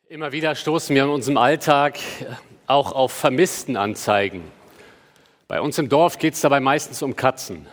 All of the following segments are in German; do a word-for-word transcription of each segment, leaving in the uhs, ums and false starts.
Immer wieder stoßen wir in unserem Alltag auch auf Vermisstenanzeigen. Bei uns im Dorf geht es dabei meistens um Katzen.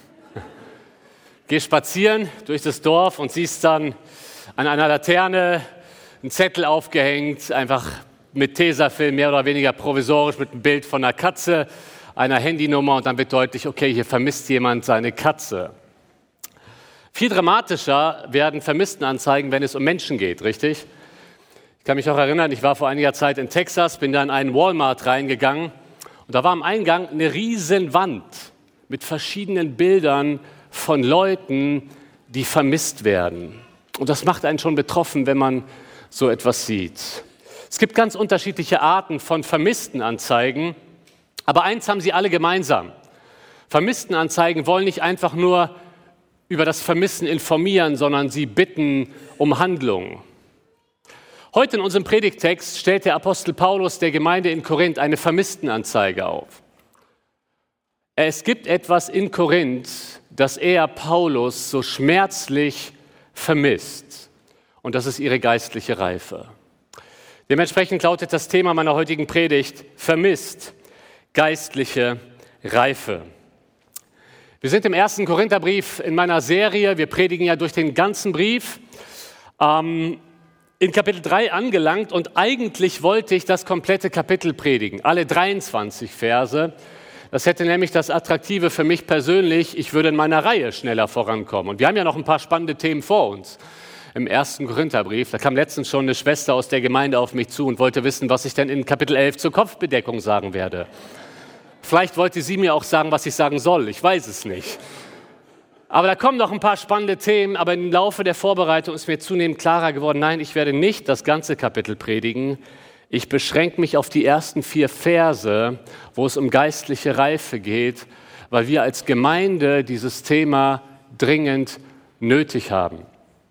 Geh spazieren durch das Dorf und siehst dann an einer Laterne einen Zettel aufgehängt, einfach mit Tesafilm, mehr oder weniger provisorisch, mit einem Bild von einer Katze, einer Handynummer und dann wird deutlich, okay, hier vermisst jemand seine Katze. Viel dramatischer werden Vermisstenanzeigen, wenn es um Menschen geht, richtig? Ich kann mich auch erinnern, ich war vor einiger Zeit in Texas, bin da in einen Walmart reingegangen und da war am Eingang eine riesen Wand mit verschiedenen Bildern von Leuten, die vermisst werden. Und das macht einen schon betroffen, wenn man so etwas sieht. Es gibt ganz unterschiedliche Arten von Vermisstenanzeigen, aber eins haben sie alle gemeinsam. Vermisstenanzeigen wollen nicht einfach nur über das Vermissen informieren, sondern sie bitten um Handlung. Heute in unserem Predigttext stellt der Apostel Paulus der Gemeinde in Korinth eine Vermisstenanzeige auf. Es gibt etwas in Korinth, das er, Paulus, so schmerzlich vermisst. Und das ist ihre geistliche Reife. Dementsprechend lautet das Thema meiner heutigen Predigt: Vermisst, geistliche Reife. Wir sind im ersten Korintherbrief in meiner Serie. Wir predigen ja durch den ganzen Brief. Ähm, in Kapitel drei angelangt und eigentlich wollte ich das komplette Kapitel predigen, alle dreiundzwanzig Verse. Das hätte nämlich das Attraktive für mich persönlich, ich würde in meiner Reihe schneller vorankommen. Und wir haben ja noch ein paar spannende Themen vor uns im ersten Korintherbrief. Da kam letztens schon eine Schwester aus der Gemeinde auf mich zu und wollte wissen, was ich denn in Kapitel elf zur Kopfbedeckung sagen werde. Vielleicht wollte sie mir auch sagen, was ich sagen soll, ich weiß es nicht. Aber da kommen noch ein paar spannende Themen, aber im Laufe der Vorbereitung ist mir zunehmend klarer geworden, nein, ich werde nicht das ganze Kapitel predigen. Ich beschränke mich auf die ersten vier Verse, wo es um geistliche Reife geht, weil wir als Gemeinde dieses Thema dringend nötig haben.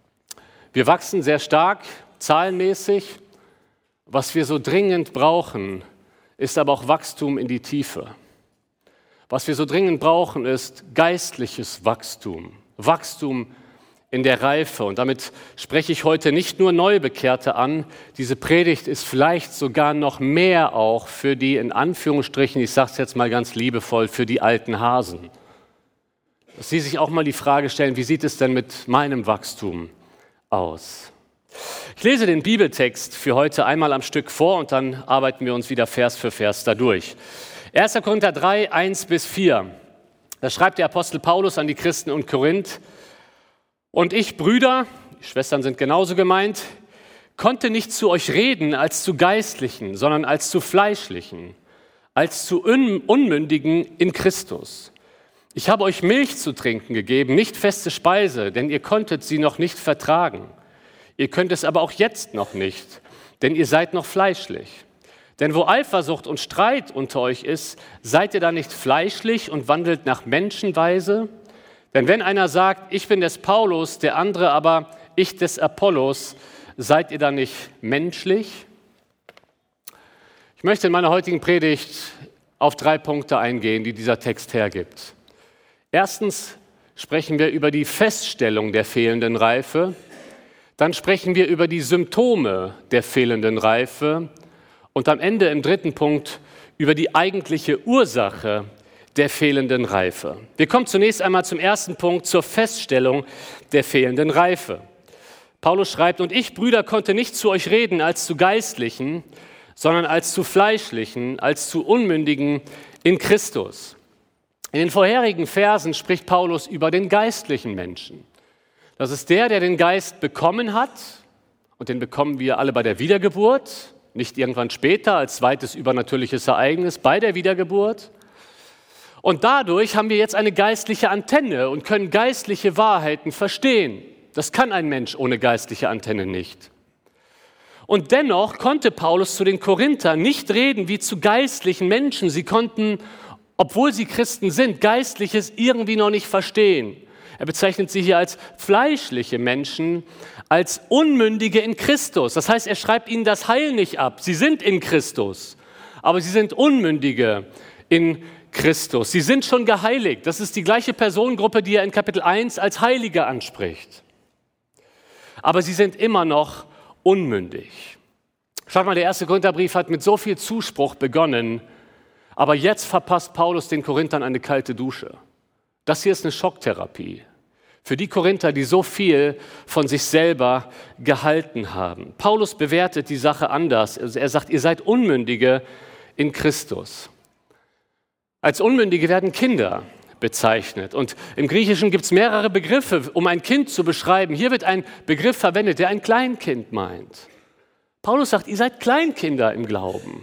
Wir wachsen sehr stark, zahlenmäßig. Was wir so dringend brauchen, ist aber auch Wachstum in die Tiefe. Was wir so dringend brauchen, ist geistliches Wachstum, Wachstum in der Reife. Und damit spreche ich heute nicht nur Neubekehrte an. Diese Predigt ist vielleicht sogar noch mehr auch für die, in Anführungsstrichen, ich sage es jetzt mal ganz liebevoll, für die alten Hasen. Dass sie sich auch mal die Frage stellen, wie sieht es denn mit meinem Wachstum aus? Ich lese den Bibeltext für heute einmal am Stück vor und dann arbeiten wir uns wieder Vers für Vers dadurch. erster Korinther drei, eins bis vier. Da schreibt der Apostel Paulus an die Christen in Korinth: Und ich, Brüder, die Schwestern sind genauso gemeint, konnte nicht zu euch reden als zu Geistlichen, sondern als zu Fleischlichen, als zu Un- Unmündigen in Christus. Ich habe euch Milch zu trinken gegeben, nicht feste Speise, denn ihr konntet sie noch nicht vertragen. Ihr könnt es aber auch jetzt noch nicht, denn ihr seid noch fleischlich. Denn wo Eifersucht und Streit unter euch ist, seid ihr da nicht fleischlich und wandelt nach Menschenweise? Denn wenn einer sagt, ich bin des Paulus, der andere aber ich des Apollos, seid ihr da nicht menschlich? Ich möchte in meiner heutigen Predigt auf drei Punkte eingehen, die dieser Text hergibt. Erstens sprechen wir über die Feststellung der fehlenden Reife. Dann sprechen wir über die Symptome der fehlenden Reife. Und am Ende im dritten Punkt über die eigentliche Ursache der fehlenden Reife. Wir kommen zunächst einmal zum ersten Punkt, zur Feststellung der fehlenden Reife. Paulus schreibt: Und ich, Brüder, konnte nicht zu euch reden als zu Geistlichen, sondern als zu Fleischlichen, als zu Unmündigen in Christus. In den vorherigen Versen spricht Paulus über den geistlichen Menschen. Das ist der, der den Geist bekommen hat, und den bekommen wir alle bei der Wiedergeburt, nicht irgendwann später als zweites übernatürliches Ereignis, bei der Wiedergeburt. Und dadurch haben wir jetzt eine geistliche Antenne und können geistliche Wahrheiten verstehen. Das kann ein Mensch ohne geistliche Antenne nicht. Und dennoch konnte Paulus zu den Korinthern nicht reden wie zu geistlichen Menschen. Sie konnten, obwohl sie Christen sind, Geistliches irgendwie noch nicht verstehen. Er bezeichnet sie hier als fleischliche Menschen, als Unmündige in Christus. Das heißt, er schreibt ihnen das Heil nicht ab. Sie sind in Christus, aber sie sind Unmündige in Christus. Sie sind schon geheiligt. Das ist die gleiche Personengruppe, die er in Kapitel eins als Heilige anspricht. Aber sie sind immer noch unmündig. Schaut mal, der erste Korintherbrief hat mit so viel Zuspruch begonnen, aber jetzt verpasst Paulus den Korinthern eine kalte Dusche. Das hier ist eine Schocktherapie für die Korinther, die so viel von sich selber gehalten haben. Paulus bewertet die Sache anders. Also er sagt, ihr seid Unmündige in Christus. Als Unmündige werden Kinder bezeichnet. Und im Griechischen gibt es mehrere Begriffe, um ein Kind zu beschreiben. Hier wird ein Begriff verwendet, der ein Kleinkind meint. Paulus sagt, ihr seid Kleinkinder im Glauben.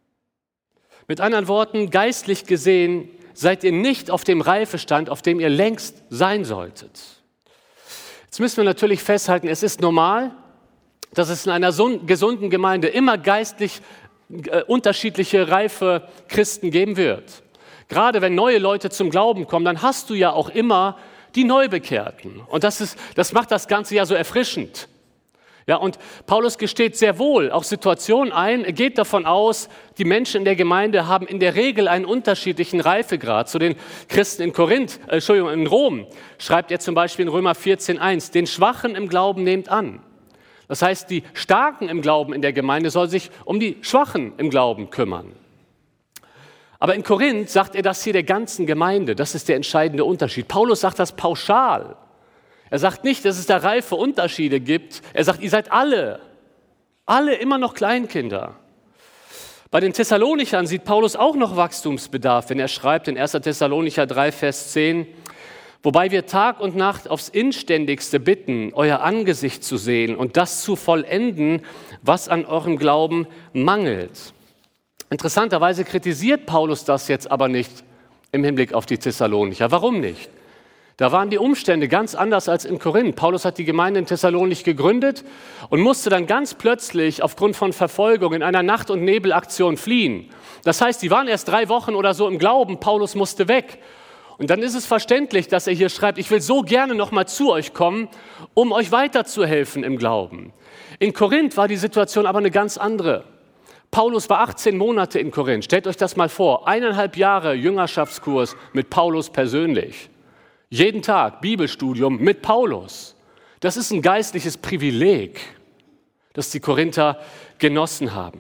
Mit anderen Worten, geistlich gesehen seid ihr nicht auf dem Reifestand, auf dem ihr längst sein solltet. Jetzt müssen wir natürlich festhalten, es ist normal, dass es in einer gesunden Gemeinde immer geistlich äh, unterschiedliche reife Christen geben wird. Gerade wenn neue Leute zum Glauben kommen, dann hast du ja auch immer die Neubekehrten. Und das ist, das macht das Ganze ja so erfrischend. Ja, und Paulus gesteht sehr wohl auch Situationen ein. Er geht davon aus, die Menschen in der Gemeinde haben in der Regel einen unterschiedlichen Reifegrad. Zu den Christen in Korinth, äh, Entschuldigung, in Rom schreibt er zum Beispiel in Römer vierzehn eins, den Schwachen im Glauben nehmt an. Das heißt, die Starken im Glauben in der Gemeinde sollen sich um die Schwachen im Glauben kümmern. Aber in Korinth sagt er das hier der ganzen Gemeinde. Das ist der entscheidende Unterschied. Paulus sagt das pauschal. Er sagt nicht, dass es da reife Unterschiede gibt. Er sagt, ihr seid alle, alle immer noch Kleinkinder. Bei den Thessalonichern sieht Paulus auch noch Wachstumsbedarf, wenn er schreibt in erster Thessalonicher drei, Vers zehn, wobei wir Tag und Nacht aufs Inständigste bitten, euer Angesicht zu sehen und das zu vollenden, was an eurem Glauben mangelt. Interessanterweise kritisiert Paulus das jetzt aber nicht im Hinblick auf die Thessalonicher. Warum nicht? Da waren die Umstände ganz anders als in Korinth. Paulus hat die Gemeinde in Thessalonich gegründet und musste dann ganz plötzlich aufgrund von Verfolgung in einer Nacht- und Nebelaktion fliehen. Das heißt, die waren erst drei Wochen oder so im Glauben, Paulus musste weg. Und dann ist es verständlich, dass er hier schreibt, ich will so gerne noch mal zu euch kommen, um euch weiterzuhelfen im Glauben. In Korinth war die Situation aber eine ganz andere. Paulus war achtzehn Monate in Korinth. Stellt euch das mal vor, eineinhalb Jahre Jüngerschaftskurs mit Paulus persönlich. Jeden Tag Bibelstudium mit Paulus. Das ist ein geistliches Privileg, das die Korinther genossen haben.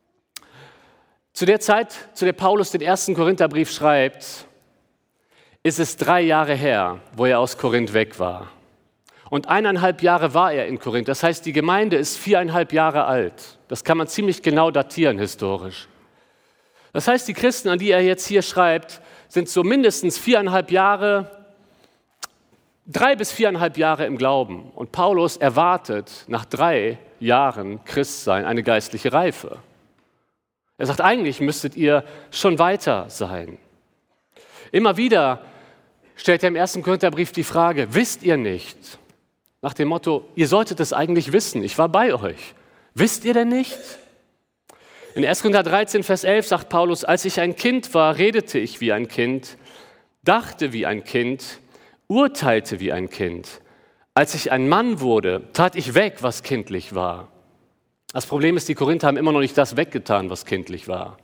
Zu der Zeit, zu der Paulus den ersten Korintherbrief schreibt, ist es drei Jahre her, wo er aus Korinth weg war. Und eineinhalb Jahre war er in Korinth. Das heißt, die Gemeinde ist viereinhalb Jahre alt. Das kann man ziemlich genau datieren historisch. Das heißt, die Christen, an die er jetzt hier schreibt, sind so mindestens viereinhalb Jahre Drei bis viereinhalb Jahre im Glauben. Und Paulus erwartet nach drei Jahren Christsein eine geistliche Reife. Er sagt, eigentlich müsstet ihr schon weiter sein. Immer wieder stellt er im ersten Korintherbrief die Frage, wisst ihr nicht? Nach dem Motto, ihr solltet es eigentlich wissen, ich war bei euch. Wisst ihr denn nicht? In erster Korinther dreizehn, Vers elf sagt Paulus, als ich ein Kind war, redete ich wie ein Kind, dachte wie ein Kind, urteilte wie ein Kind. Als ich ein Mann wurde, tat ich weg, was kindlich war. Das Problem ist, die Korinther haben immer noch nicht das weggetan, was kindlich war.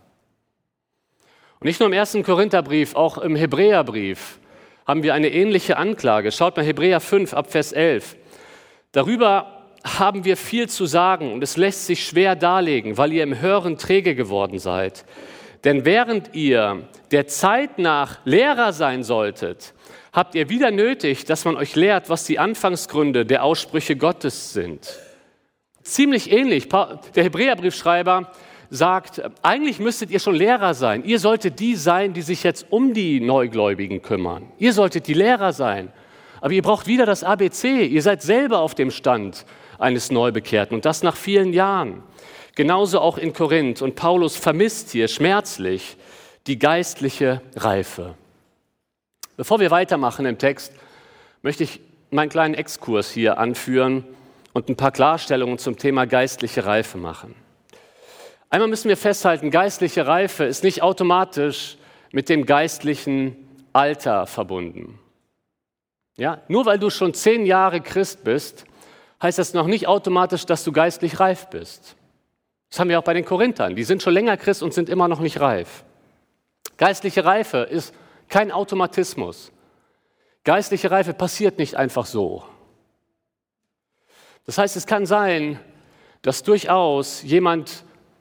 Und nicht nur im ersten Korintherbrief, auch im Hebräerbrief haben wir eine ähnliche Anklage. Schaut mal Hebräer fünf ab Vers elf. Darüber haben wir viel zu sagen und es lässt sich schwer darlegen, weil ihr im Hören träge geworden seid. Denn während ihr der Zeit nach Lehrer sein solltet, habt ihr wieder nötig, dass man euch lehrt, was die Anfangsgründe der Aussprüche Gottes sind. Ziemlich ähnlich. Der Hebräerbriefschreiber sagt, eigentlich müsstet ihr schon Lehrer sein. Ihr solltet die sein, die sich jetzt um die Neugläubigen kümmern. Ihr solltet die Lehrer sein. Aber ihr braucht wieder das A B C. Ihr seid selber auf dem Stand eines Neubekehrten und das nach vielen Jahren. Genauso auch in Korinth. Und Paulus vermisst hier schmerzlich die geistliche Reife. Bevor wir weitermachen im Text, möchte ich meinen kleinen Exkurs hier anführen und ein paar Klarstellungen zum Thema geistliche Reife machen. Einmal müssen wir festhalten, geistliche Reife ist nicht automatisch mit dem geistlichen Alter verbunden. Ja, nur weil du schon zehn Jahre Christ bist, heißt das noch nicht automatisch, dass du geistlich reif bist. Das haben wir auch bei den Korinthern. Die sind schon länger Christ und sind immer noch nicht reif. Geistliche Reife ist kein Automatismus. Geistliche Reife passiert nicht einfach so. Das heißt, es kann sein, dass durchaus jemand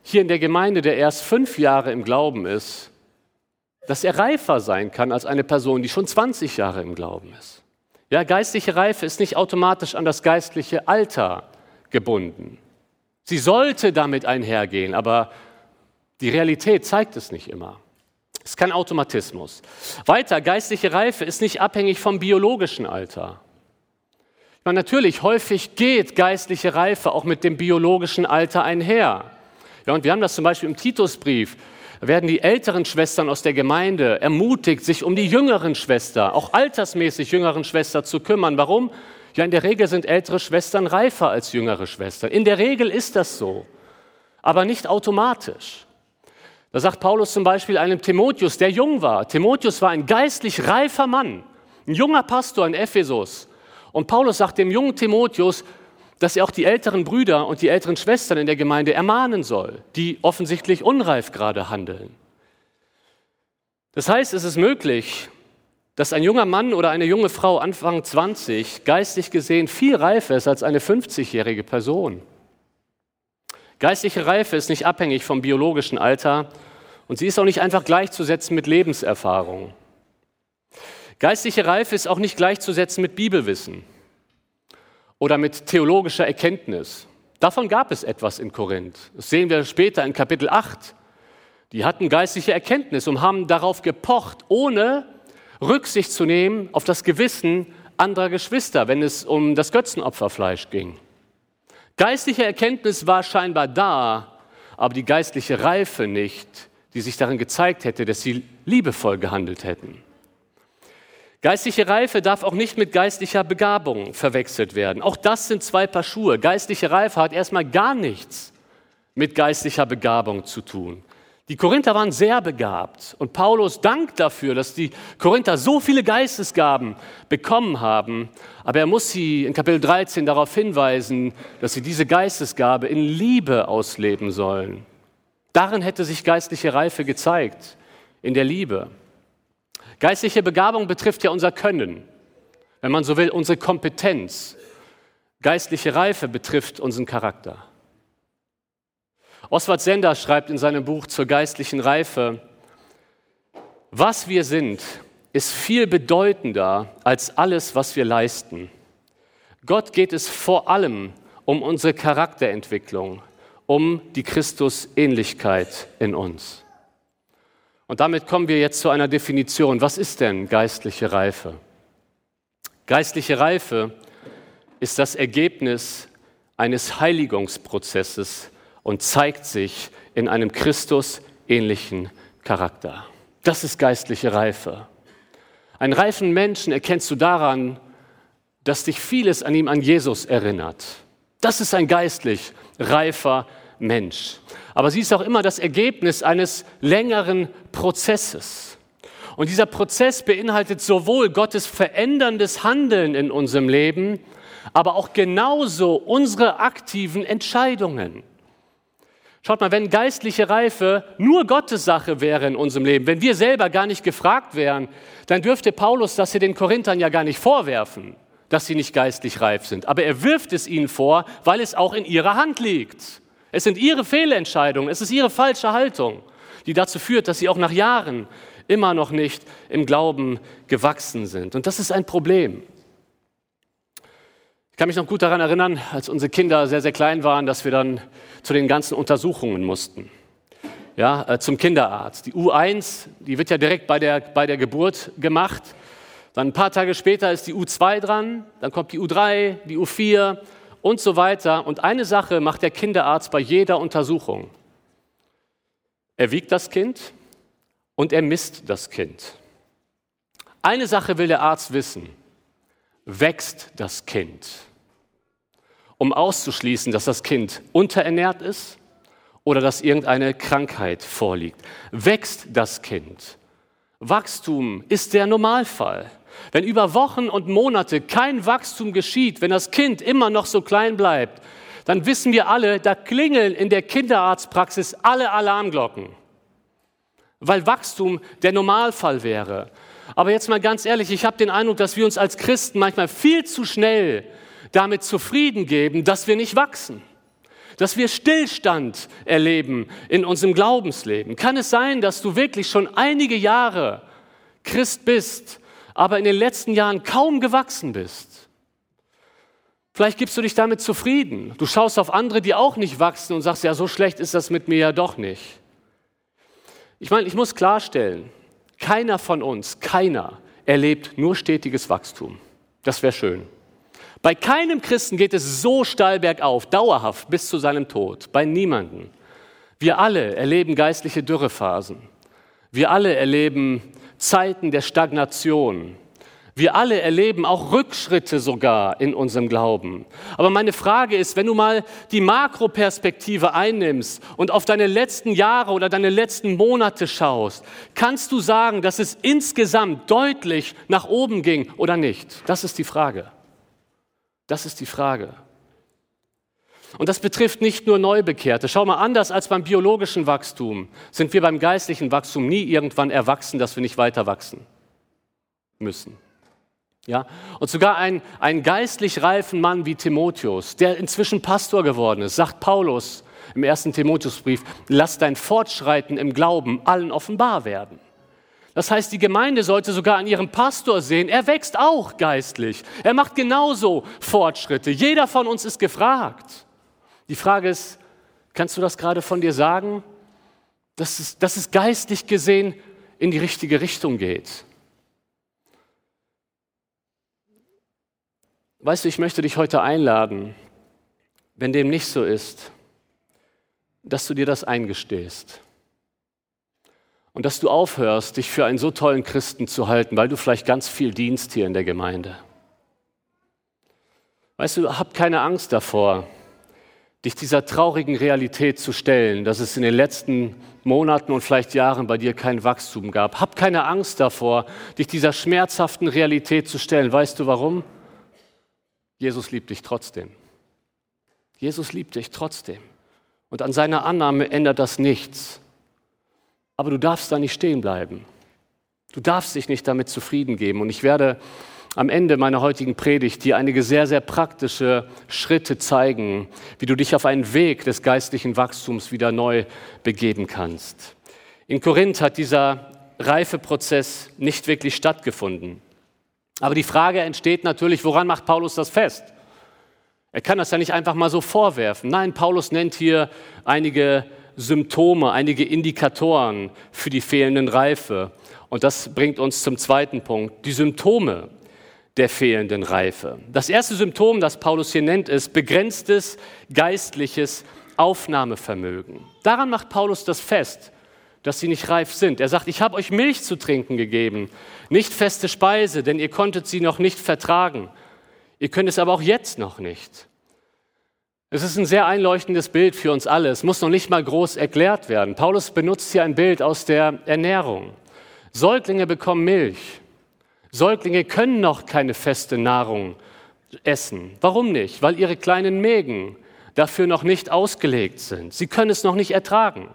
hier in der Gemeinde, der erst fünf Jahre im Glauben ist, dass er reifer sein kann als eine Person, die schon zwanzig Jahre im Glauben ist. Ja, geistliche Reife ist nicht automatisch an das geistliche Alter gebunden. Sie sollte damit einhergehen, aber die Realität zeigt es nicht immer. Es ist kein Automatismus. Weiter, geistliche Reife ist nicht abhängig vom biologischen Alter. Ich meine, natürlich, häufig geht geistliche Reife auch mit dem biologischen Alter einher. Ja, und wir haben das zum Beispiel im Titusbrief. Da werden die älteren Schwestern aus der Gemeinde ermutigt, sich um die jüngeren Schwestern, auch altersmäßig jüngeren Schwestern zu kümmern. Warum? Ja, in der Regel sind ältere Schwestern reifer als jüngere Schwestern. In der Regel ist das so, aber nicht automatisch. Da sagt Paulus zum Beispiel einem Timotheus, der jung war. Timotheus war ein geistlich reifer Mann, ein junger Pastor in Ephesus. Und Paulus sagt dem jungen Timotheus, dass er auch die älteren Brüder und die älteren Schwestern in der Gemeinde ermahnen soll, die offensichtlich unreif gerade handeln. Das heißt, es ist möglich, dass ein junger Mann oder eine junge Frau Anfang zwanzig geistlich gesehen viel reifer ist als eine fünfzigjährige Person. Geistliche Reife ist nicht abhängig vom biologischen Alter und sie ist auch nicht einfach gleichzusetzen mit Lebenserfahrung. Geistliche Reife ist auch nicht gleichzusetzen mit Bibelwissen oder mit theologischer Erkenntnis. Davon gab es etwas in Korinth. Das sehen wir später in Kapitel acht. Die hatten geistliche Erkenntnis und haben darauf gepocht, ohne Rücksicht zu nehmen auf das Gewissen anderer Geschwister, wenn es um das Götzenopferfleisch ging. Geistliche Erkenntnis war scheinbar da, aber die geistliche Reife nicht, die sich darin gezeigt hätte, dass sie liebevoll gehandelt hätten. Geistliche Reife darf auch nicht mit geistlicher Begabung verwechselt werden. Auch das sind zwei Paar Schuhe. Geistliche Reife hat erstmal gar nichts mit geistlicher Begabung zu tun. Die Korinther waren sehr begabt und Paulus dankt dafür, dass die Korinther so viele Geistesgaben bekommen haben. Aber er muss sie in Kapitel dreizehn darauf hinweisen, dass sie diese Geistesgabe in Liebe ausleben sollen. Darin hätte sich geistliche Reife gezeigt, in der Liebe. Geistliche Begabung betrifft ja unser Können, wenn man so will, unsere Kompetenz. Geistliche Reife betrifft unseren Charakter. Oswald Sender schreibt in seinem Buch zur geistlichen Reife: Was wir sind, ist viel bedeutender als alles, was wir leisten. Gott geht es vor allem um unsere Charakterentwicklung, um die Christusähnlichkeit in uns. Und damit kommen wir jetzt zu einer Definition. Was ist denn geistliche Reife? Geistliche Reife ist das Ergebnis eines Heiligungsprozesses und zeigt sich in einem Christusähnlichen Charakter. Das ist geistliche Reife. Einen reifen Menschen erkennst du daran, dass dich vieles an ihm an Jesus erinnert. Das ist ein geistlich reifer Mensch. Aber sie ist auch immer das Ergebnis eines längeren Prozesses. Und dieser Prozess beinhaltet sowohl Gottes veränderndes Handeln in unserem Leben, aber auch genauso unsere aktiven Entscheidungen. Schaut mal, wenn geistliche Reife nur Gottes Sache wäre in unserem Leben, wenn wir selber gar nicht gefragt wären, dann dürfte Paulus das hier den Korinthern ja gar nicht vorwerfen, dass sie nicht geistlich reif sind. Aber er wirft es ihnen vor, weil es auch in ihrer Hand liegt. Es sind ihre Fehlentscheidungen, es ist ihre falsche Haltung, die dazu führt, dass sie auch nach Jahren immer noch nicht im Glauben gewachsen sind. Und das ist ein Problem. Ich kann mich noch gut daran erinnern, als unsere Kinder sehr, sehr klein waren, dass wir dann zu den ganzen Untersuchungen mussten. Ja, äh, zum Kinderarzt. Die U eins, die wird ja direkt bei der, bei der Geburt gemacht. Dann ein paar Tage später ist die U zwei dran, dann kommt die U drei, die U vier und so weiter. Und eine Sache macht der Kinderarzt bei jeder Untersuchung. Er wiegt das Kind und er misst das Kind. Eine Sache will der Arzt wissen: Wächst das Kind? Um auszuschließen, dass das Kind unterernährt ist oder dass irgendeine Krankheit vorliegt. Wächst das Kind? Wachstum ist der Normalfall. Wenn über Wochen und Monate kein Wachstum geschieht, wenn das Kind immer noch so klein bleibt, dann wissen wir alle, da klingeln in der Kinderarztpraxis alle Alarmglocken, weil Wachstum der Normalfall wäre. Aber jetzt mal ganz ehrlich, ich habe den Eindruck, dass wir uns als Christen manchmal viel zu schnell damit zufrieden geben, dass wir nicht wachsen. dass wir Stillstand erleben in unserem Glaubensleben? Kann es sein, dass du wirklich schon einige Jahre Christ bist, aber in den letzten Jahren kaum gewachsen bist? Vielleicht gibst du dich damit zufrieden. Du schaust auf andere, die auch nicht wachsen und sagst, ja, so schlecht ist das mit mir ja doch nicht. Ich meine, ich muss klarstellen, keiner von uns, keiner erlebt nur stetiges Wachstum. Das wäre schön. Bei keinem Christen geht es so steil bergauf, dauerhaft bis zu seinem Tod. Bei niemandem. Wir alle erleben geistliche Dürrephasen. Wir alle erleben Zeiten der Stagnation. Wir alle erleben auch Rückschritte sogar in unserem Glauben. Aber meine Frage ist, wenn du mal die Makroperspektive einnimmst und auf deine letzten Jahre oder deine letzten Monate schaust, kannst du sagen, dass es insgesamt deutlich nach oben ging oder nicht? Das ist die Frage. Das ist die Frage. Und das betrifft nicht nur Neubekehrte. Schau mal, anders als beim biologischen Wachstum sind wir beim geistlichen Wachstum nie irgendwann erwachsen, dass wir nicht weiter wachsen müssen. Ja? Und sogar ein, ein geistlich reifen Mann wie Timotheus, der inzwischen Pastor geworden ist, sagt Paulus im ersten Timotheusbrief, lass dein Fortschreiten im Glauben allen offenbar werden. Das heißt, die Gemeinde sollte sogar an ihrem Pastor sehen, er wächst auch geistlich. Er macht genauso Fortschritte. Jeder von uns ist gefragt. Die Frage ist, kannst du das gerade von dir sagen, dass es, dass es geistlich gesehen in die richtige Richtung geht? Weißt du, ich möchte dich heute einladen, wenn dem nicht so ist, dass du dir das eingestehst. Und dass du aufhörst, dich für einen so tollen Christen zu halten, weil du vielleicht ganz viel dienst hier in der Gemeinde. Weißt du, hab keine Angst davor, dich dieser traurigen Realität zu stellen, dass es in den letzten Monaten und vielleicht Jahren bei dir kein Wachstum gab. Hab keine Angst davor, dich dieser schmerzhaften Realität zu stellen. Weißt du warum? Jesus liebt dich trotzdem. Jesus liebt dich trotzdem. Und an seiner Annahme ändert das nichts. Aber du darfst da nicht stehen bleiben. Du darfst dich nicht damit zufrieden geben. Und ich werde am Ende meiner heutigen Predigt dir einige sehr, sehr praktische Schritte zeigen, wie du dich auf einen Weg des geistlichen Wachstums wieder neu begeben kannst. In Korinth hat dieser Reifeprozess nicht wirklich stattgefunden. Aber die Frage entsteht natürlich, woran macht Paulus das fest? Er kann das ja nicht einfach mal so vorwerfen. Nein, Paulus nennt hier einige Symptome, einige Indikatoren für die fehlenden Reife. Und das bringt uns zum zweiten Punkt, die Symptome der fehlenden Reife. Das erste Symptom, das Paulus hier nennt, ist begrenztes geistliches Aufnahmevermögen. Daran macht Paulus das fest, dass sie nicht reif sind. Er sagt, ich habe euch Milch zu trinken gegeben, nicht feste Speise, denn ihr konntet sie noch nicht vertragen. Ihr könnt es aber auch jetzt noch nicht. Es ist ein sehr einleuchtendes Bild für uns alle. Es muss noch nicht mal groß erklärt werden. Paulus benutzt hier ein Bild aus der Ernährung. Säuglinge bekommen Milch. Säuglinge können noch keine feste Nahrung essen. Warum nicht? Weil ihre kleinen Mägen dafür noch nicht ausgelegt sind. Sie können es noch nicht ertragen.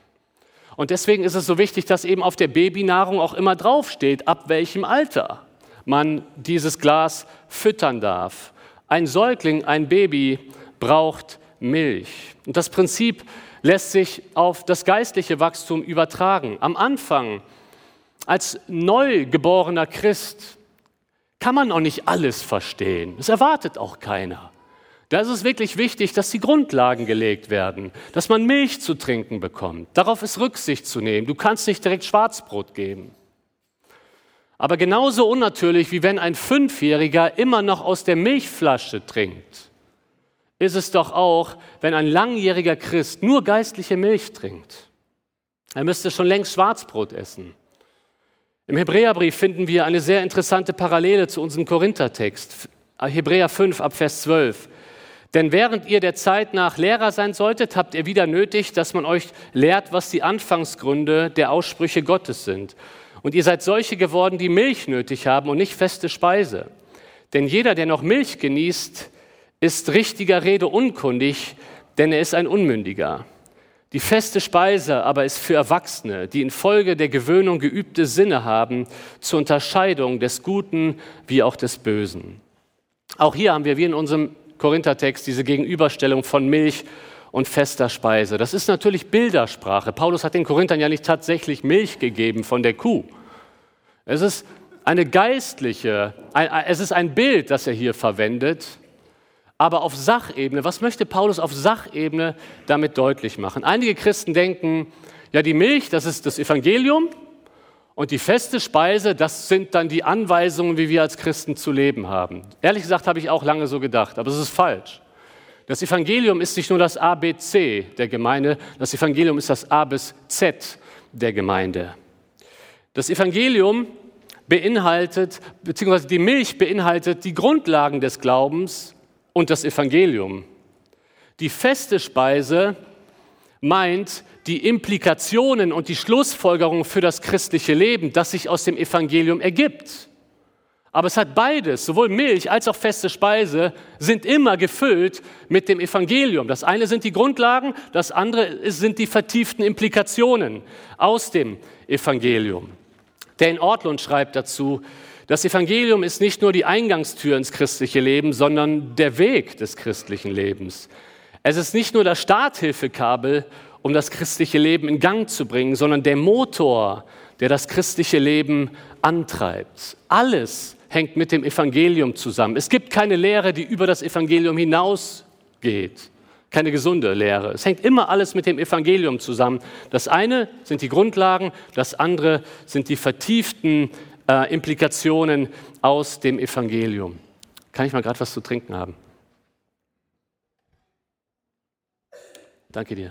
Und deswegen ist es so wichtig, dass eben auf der Babynahrung auch immer draufsteht, ab welchem Alter man dieses Glas füttern darf. Ein Säugling, ein Baby braucht Milch. Und das Prinzip lässt sich auf das geistliche Wachstum übertragen. Am Anfang, als neugeborener Christ, kann man noch nicht alles verstehen. Das erwartet auch keiner. Da ist es wirklich wichtig, dass die Grundlagen gelegt werden, dass man Milch zu trinken bekommt. Darauf ist Rücksicht zu nehmen. Du kannst nicht direkt Schwarzbrot geben. Aber genauso unnatürlich, wie wenn ein Fünfjähriger immer noch aus der Milchflasche trinkt, ist es doch auch, wenn ein langjähriger Christ nur geistliche Milch trinkt. Er müsste schon längst Schwarzbrot essen. Im Hebräerbrief finden wir eine sehr interessante Parallele zu unserem Korinthertext. Hebräer fünf ab Vers zwölf. Denn während ihr der Zeit nach Lehrer sein solltet, habt ihr wieder nötig, dass man euch lehrt, was die Anfangsgründe der Aussprüche Gottes sind. Und ihr seid solche geworden, die Milch nötig haben und nicht feste Speise. Denn jeder, der noch Milch genießt, ist richtiger Rede unkundig, denn er ist ein Unmündiger. Die feste Speise aber ist für Erwachsene, die infolge der Gewöhnung geübte Sinne haben, zur Unterscheidung des Guten wie auch des Bösen. Auch hier haben wir, wie in unserem Korinthertext, diese Gegenüberstellung von Milch und fester Speise. Das ist natürlich Bildersprache. Paulus hat den Korinthern ja nicht tatsächlich Milch gegeben von der Kuh. Es ist eine geistliche, es ist ein Bild, das er hier verwendet, aber auf Sachebene. Was möchte Paulus auf Sachebene damit deutlich machen? Einige Christen denken, ja, die Milch, das ist das Evangelium und die feste Speise, das sind dann die Anweisungen, wie wir als Christen zu leben haben. Ehrlich gesagt habe ich auch lange so gedacht, aber es ist falsch. Das Evangelium ist nicht nur das A B C der Gemeinde, das Evangelium ist das A bis Z der Gemeinde. Das Evangelium beinhaltet, beziehungsweise die Milch beinhaltet die Grundlagen des Glaubens und das Evangelium. Die feste Speise meint die Implikationen und die Schlussfolgerungen für das christliche Leben, das sich aus dem Evangelium ergibt. Aber es hat beides, sowohl Milch als auch feste Speise, sind immer gefüllt mit dem Evangelium. Das eine sind die Grundlagen, das andere sind die vertieften Implikationen aus dem Evangelium. Der in Ortlund schreibt dazu, das Evangelium ist nicht nur die Eingangstür ins christliche Leben, sondern der Weg des christlichen Lebens. Es ist nicht nur das Starthilfekabel, um das christliche Leben in Gang zu bringen, sondern der Motor, der das christliche Leben antreibt. Alles hängt mit dem Evangelium zusammen. Es gibt keine Lehre, die über das Evangelium hinausgeht. Keine gesunde Lehre. Es hängt immer alles mit dem Evangelium zusammen. Das eine sind die Grundlagen, das andere sind die vertieften äh, Implikationen aus dem Evangelium. Kann ich mal gerade was zu trinken haben? Danke dir.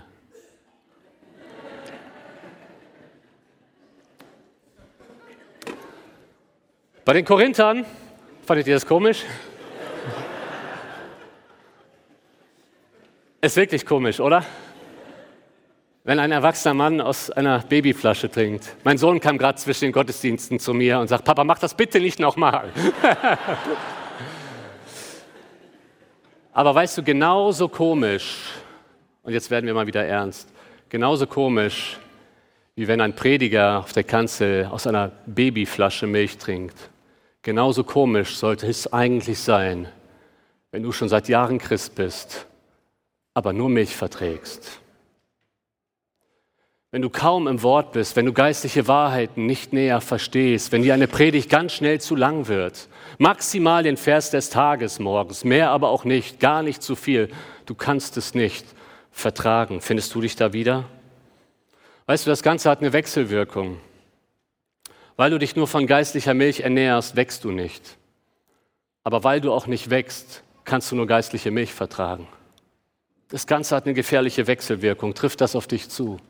Bei den Korinthern, fandet ihr das komisch? Ist wirklich komisch, oder? Wenn ein erwachsener Mann aus einer Babyflasche trinkt. Mein Sohn kam gerade zwischen den Gottesdiensten zu mir und sagt, Papa, mach das bitte nicht nochmal. Aber weißt du, genauso komisch, und jetzt werden wir mal wieder ernst, genauso komisch, wie wenn ein Prediger auf der Kanzel aus einer Babyflasche Milch trinkt. Genauso komisch sollte es eigentlich sein, wenn du schon seit Jahren Christ bist, aber nur Milch verträgst. Wenn du kaum im Wort bist, wenn du geistliche Wahrheiten nicht näher verstehst, wenn dir eine Predigt ganz schnell zu lang wird, maximal den Vers des Tages morgens, mehr aber auch nicht, gar nicht zu viel, du kannst es nicht vertragen. Findest du dich da wieder? Weißt du, das Ganze hat eine Wechselwirkung. Weil du dich nur von geistlicher Milch ernährst, wächst du nicht. Aber weil du auch nicht wächst, kannst du nur geistliche Milch vertragen. Das Ganze hat eine gefährliche Wechselwirkung. Trifft das auf dich zu?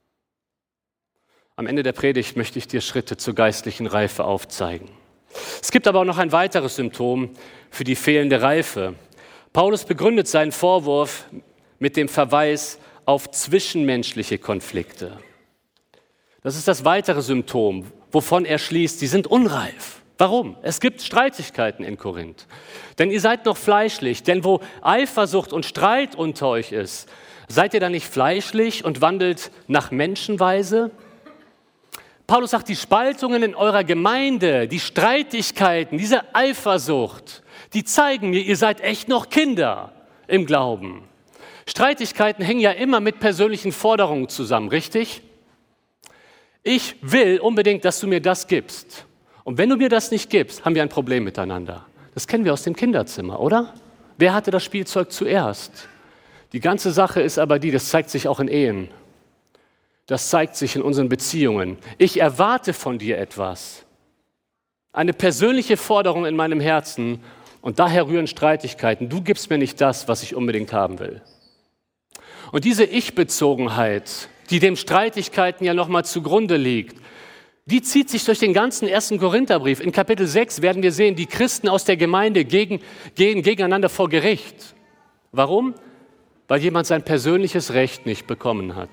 Am Ende der Predigt möchte ich dir Schritte zur geistlichen Reife aufzeigen. Es gibt aber auch noch ein weiteres Symptom für die fehlende Reife. Paulus begründet seinen Vorwurf mit dem Verweis auf zwischenmenschliche Konflikte. Das ist das weitere Symptom, wovon er schließt, sie sind unreif. Warum? Es gibt Streitigkeiten in Korinth. Denn ihr seid noch fleischlich, denn wo Eifersucht und Streit unter euch ist, seid ihr dann nicht fleischlich und wandelt nach Menschenweise? Paulus sagt, die Spaltungen in eurer Gemeinde, die Streitigkeiten, diese Eifersucht, die zeigen mir, ihr seid echt noch Kinder im Glauben. Streitigkeiten hängen ja immer mit persönlichen Forderungen zusammen, richtig? Ich will unbedingt, dass du mir das gibst. Und wenn du mir das nicht gibst, haben wir ein Problem miteinander. Das kennen wir aus dem Kinderzimmer, oder? Wer hatte das Spielzeug zuerst? Die ganze Sache ist aber die, das zeigt sich auch in Ehen. Das zeigt sich in unseren Beziehungen. Ich erwarte von dir etwas. Eine persönliche Forderung in meinem Herzen und daher rühren Streitigkeiten. Du gibst mir nicht das, was ich unbedingt haben will. Und diese Ich-Bezogenheit, die dem Streitigkeiten ja nochmal zugrunde liegt, die zieht sich durch den ganzen ersten Korintherbrief. In Kapitel sechs werden wir sehen, die Christen aus der Gemeinde gegen, gehen gegeneinander vor Gericht. Warum? Weil jemand sein persönliches Recht nicht bekommen hat.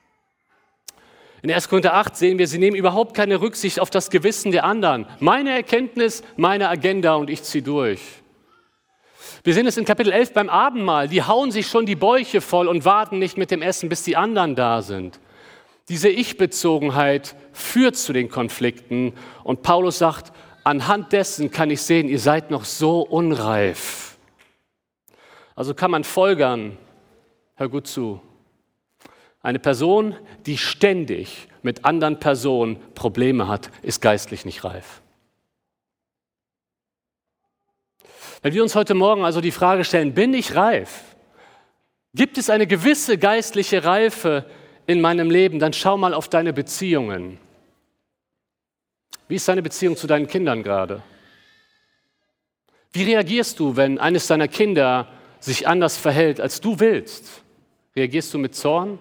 In ersten Korinther acht sehen wir, sie nehmen überhaupt keine Rücksicht auf das Gewissen der anderen. Meine Erkenntnis, meine Agenda und ich ziehe durch. Wir sehen es in Kapitel elf beim Abendmahl. Die hauen sich schon die Bäuche voll und warten nicht mit dem Essen, bis die anderen da sind. Diese Ich-Bezogenheit führt zu den Konflikten. Und Paulus sagt, anhand dessen kann ich sehen, ihr seid noch so unreif. Also kann man folgern, hör gut zu. Eine Person, die ständig mit anderen Personen Probleme hat, ist geistlich nicht reif. Wenn wir uns heute Morgen also die Frage stellen, bin ich reif? Gibt es eine gewisse geistliche Reife in meinem Leben? Dann schau mal auf deine Beziehungen. Wie ist deine Beziehung zu deinen Kindern gerade? Wie reagierst du, wenn eines deiner Kinder sich anders verhält, als du willst? Reagierst du mit Zorn?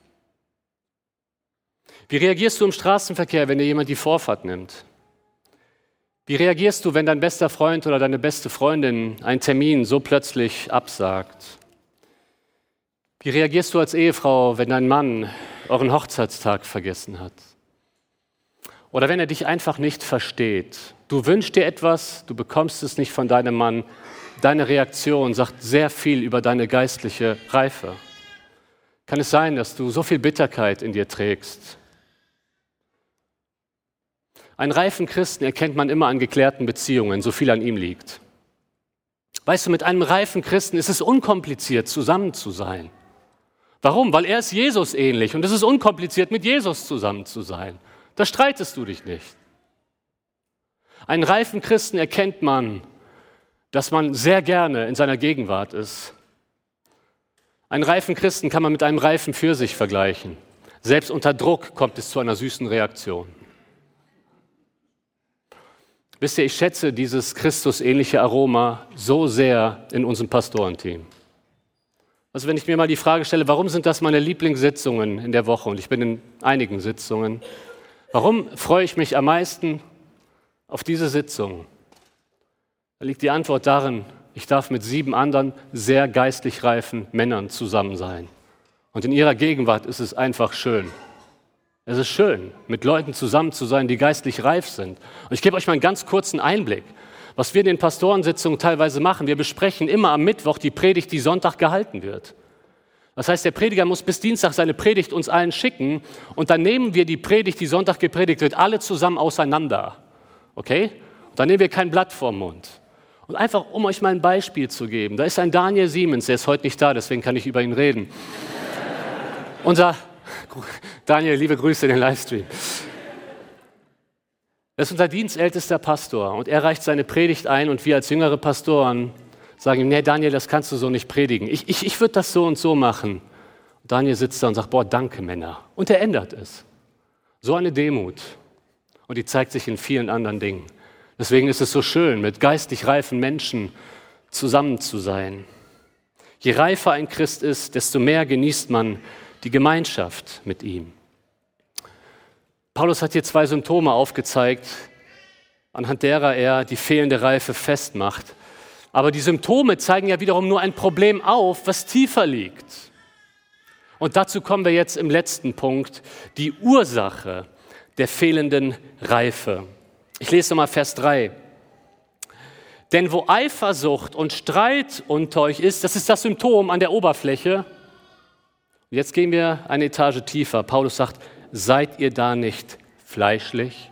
Wie reagierst du im Straßenverkehr, wenn dir jemand die Vorfahrt nimmt? Wie reagierst du, wenn dein bester Freund oder deine beste Freundin einen Termin so plötzlich absagt? Wie reagierst du als Ehefrau, wenn dein Mann euren Hochzeitstag vergessen hat? Oder wenn er dich einfach nicht versteht? Du wünschst dir etwas, du bekommst es nicht von deinem Mann. Deine Reaktion sagt sehr viel über deine geistliche Reife. Kann es sein, dass du so viel Bitterkeit in dir trägst? Einen reifen Christen erkennt man immer an geklärten Beziehungen, so viel an ihm liegt. Weißt du, mit einem reifen Christen ist es unkompliziert, zusammen zu sein. Warum? Weil er ist Jesus ähnlich und es ist unkompliziert, mit Jesus zusammen zu sein. Da streitest du dich nicht. Einen reifen Christen erkennt man, dass man sehr gerne in seiner Gegenwart ist. Einen reifen Christen kann man mit einem reifen Pfirsich vergleichen. Selbst unter Druck kommt es zu einer süßen Reaktion. Wisst ihr, ich schätze dieses Christusähnliche Aroma so sehr in unserem Pastorenteam. Also wenn ich mir mal die Frage stelle, warum sind das meine Lieblingssitzungen in der Woche? Und ich bin in einigen Sitzungen. Warum freue ich mich am meisten auf diese Sitzung? Da liegt die Antwort darin, ich darf mit sieben anderen sehr geistlich reifen Männern zusammen sein. Und in ihrer Gegenwart ist es einfach schön. Es ist schön, mit Leuten zusammen zu sein, die geistlich reif sind. Und ich gebe euch mal einen ganz kurzen Einblick, was wir in den Pastorensitzungen teilweise machen. Wir besprechen immer am Mittwoch die Predigt, die Sonntag gehalten wird. Das heißt, der Prediger muss bis Dienstag seine Predigt uns allen schicken und dann nehmen wir die Predigt, die Sonntag gepredigt wird, alle zusammen auseinander. Okay? Und dann nehmen wir kein Blatt vorm Mund. Und einfach, um euch mal ein Beispiel zu geben, da ist ein Daniel Siemens, der ist heute nicht da, deswegen kann ich über ihn reden. Unser Daniel, liebe Grüße in den Livestream. Er ist unser dienstältester Pastor und er reicht seine Predigt ein und wir als jüngere Pastoren sagen ihm, nee Daniel, das kannst du so nicht predigen. Ich, ich, ich würde das so und so machen. Und Daniel sitzt da und sagt, boah, danke Männer. Und er ändert es. So eine Demut. Und die zeigt sich in vielen anderen Dingen. Deswegen ist es so schön, mit geistig reifen Menschen zusammen zu sein. Je reifer ein Christ ist, desto mehr genießt man die Gemeinschaft mit ihm. Paulus hat hier zwei Symptome aufgezeigt, anhand derer er die fehlende Reife festmacht. Aber die Symptome zeigen ja wiederum nur ein Problem auf, was tiefer liegt. Und dazu kommen wir jetzt im letzten Punkt, die Ursache der fehlenden Reife. Ich lese nochmal Vers drei. Denn wo Eifersucht und Streit unter euch ist, das ist das Symptom an der Oberfläche. Jetzt gehen wir eine Etage tiefer. Paulus sagt, seid ihr da nicht fleischlich?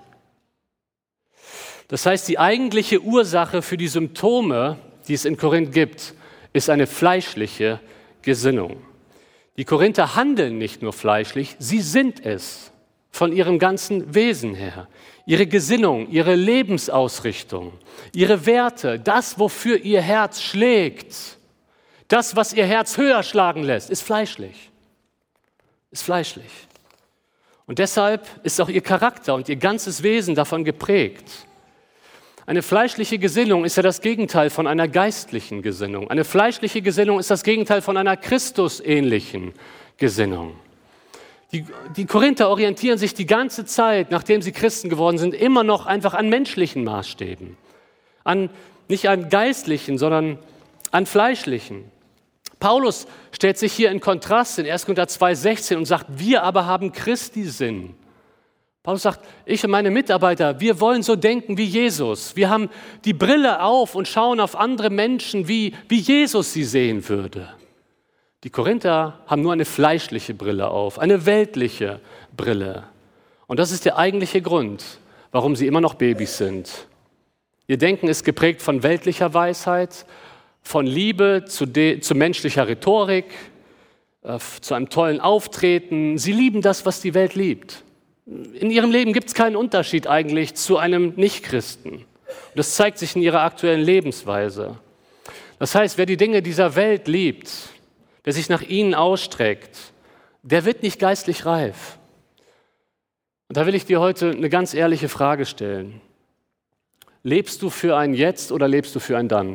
Das heißt, die eigentliche Ursache für die Symptome, die es in Korinth gibt, ist eine fleischliche Gesinnung. Die Korinther handeln nicht nur fleischlich, sie sind es von ihrem ganzen Wesen her. Ihre Gesinnung, ihre Lebensausrichtung, ihre Werte, das, wofür ihr Herz schlägt, das, was ihr Herz höher schlagen lässt, ist fleischlich. Ist fleischlich. Und deshalb ist auch ihr Charakter und ihr ganzes Wesen davon geprägt. Eine fleischliche Gesinnung ist ja das Gegenteil von einer geistlichen Gesinnung. Eine fleischliche Gesinnung ist das Gegenteil von einer Christusähnlichen Gesinnung. Die, die Korinther orientieren sich die ganze Zeit, nachdem sie Christen geworden sind, immer noch einfach an menschlichen Maßstäben. An, nicht an geistlichen, sondern an fleischlichen. Paulus stellt sich hier in Kontrast in erster Korinther zwei sechzehn und sagt, wir aber haben Christi Sinn. Paulus sagt, ich und meine Mitarbeiter, wir wollen so denken wie Jesus. Wir haben die Brille auf und schauen auf andere Menschen, wie, wie Jesus sie sehen würde. Die Korinther haben nur eine fleischliche Brille auf, eine weltliche Brille. Und das ist der eigentliche Grund, warum sie immer noch Babys sind. Ihr Denken ist geprägt von weltlicher Weisheit, von Liebe zu, de, zu menschlicher Rhetorik, äh, zu einem tollen Auftreten. Sie lieben das, was die Welt liebt. In ihrem Leben gibt es keinen Unterschied eigentlich zu einem Nichtchristen. Und das zeigt sich in ihrer aktuellen Lebensweise. Das heißt, wer die Dinge dieser Welt liebt, der sich nach ihnen ausstreckt, der wird nicht geistlich reif. Und da will ich dir heute eine ganz ehrliche Frage stellen. Lebst du für ein Jetzt oder lebst du für ein Dann?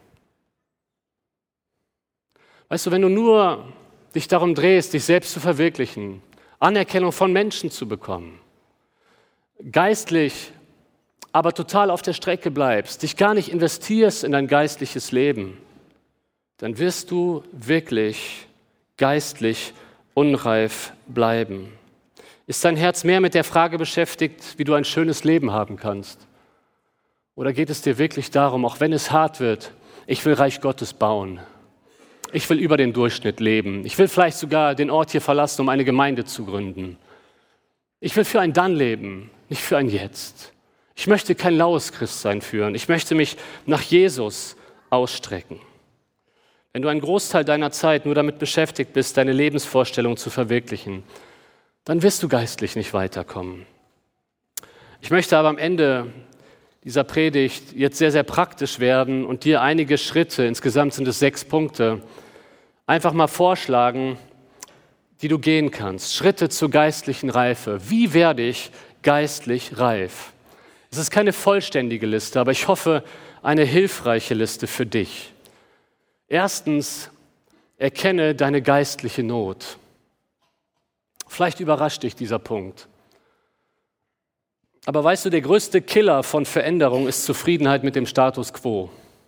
Weißt du, wenn du nur dich darum drehst, dich selbst zu verwirklichen, Anerkennung von Menschen zu bekommen, geistlich aber total auf der Strecke bleibst, dich gar nicht investierst in dein geistliches Leben, dann wirst du wirklich geistlich unreif bleiben. Ist dein Herz mehr mit der Frage beschäftigt, wie du ein schönes Leben haben kannst? Oder geht es dir wirklich darum, auch wenn es hart wird, ich will Reich Gottes bauen. Ich will über den Durchschnitt leben. Ich will vielleicht sogar den Ort hier verlassen, um eine Gemeinde zu gründen. Ich will für ein Dann leben, nicht für ein Jetzt. Ich möchte kein laues Christsein führen. Ich möchte mich nach Jesus ausstrecken. Wenn du einen Großteil deiner Zeit nur damit beschäftigt bist, deine Lebensvorstellung zu verwirklichen, dann wirst du geistlich nicht weiterkommen. Ich möchte aber am Ende dieser Predigt jetzt sehr, sehr praktisch werden und dir einige Schritte, insgesamt sind es sechs Punkte, einfach mal vorschlagen, die du gehen kannst. Schritte zur geistlichen Reife. Wie werde ich geistlich reif? Es ist keine vollständige Liste, aber ich hoffe, eine hilfreiche Liste für dich. Erstens, erkenne deine geistliche Not. Vielleicht überrascht dich dieser Punkt. Aber weißt du, der größte Killer von Veränderung ist Zufriedenheit mit dem Status quo.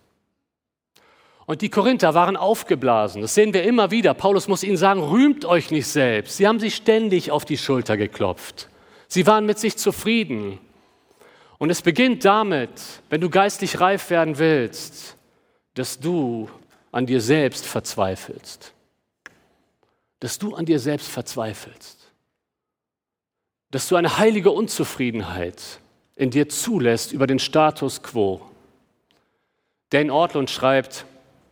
Und die Korinther waren aufgeblasen, das sehen wir immer wieder. Paulus muss ihnen sagen, rühmt euch nicht selbst. Sie haben sich ständig auf die Schulter geklopft. Sie waren mit sich zufrieden. Und es beginnt damit, wenn du geistlich reif werden willst, dass du an dir selbst verzweifelst. Dass du an dir selbst verzweifelst. Dass du eine heilige Unzufriedenheit in dir zulässt über den Status quo. Dan Ortlund schreibt,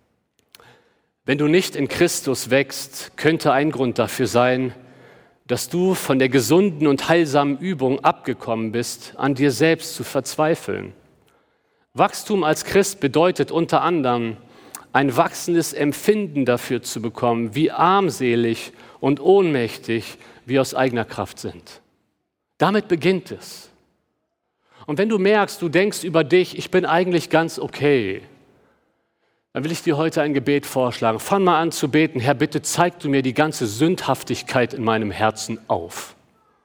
wenn du nicht in Christus wächst, könnte ein Grund dafür sein, dass du von der gesunden und heilsamen Übung abgekommen bist, an dir selbst zu verzweifeln. Wachstum als Christ bedeutet unter anderem, ein wachsendes Empfinden dafür zu bekommen, wie armselig und ohnmächtig wir aus eigener Kraft sind. Damit beginnt es. Und wenn du merkst, du denkst über dich, ich bin eigentlich ganz okay, dann will ich dir heute ein Gebet vorschlagen. Fang mal an zu beten. Herr, bitte zeig du mir die ganze Sündhaftigkeit in meinem Herzen auf.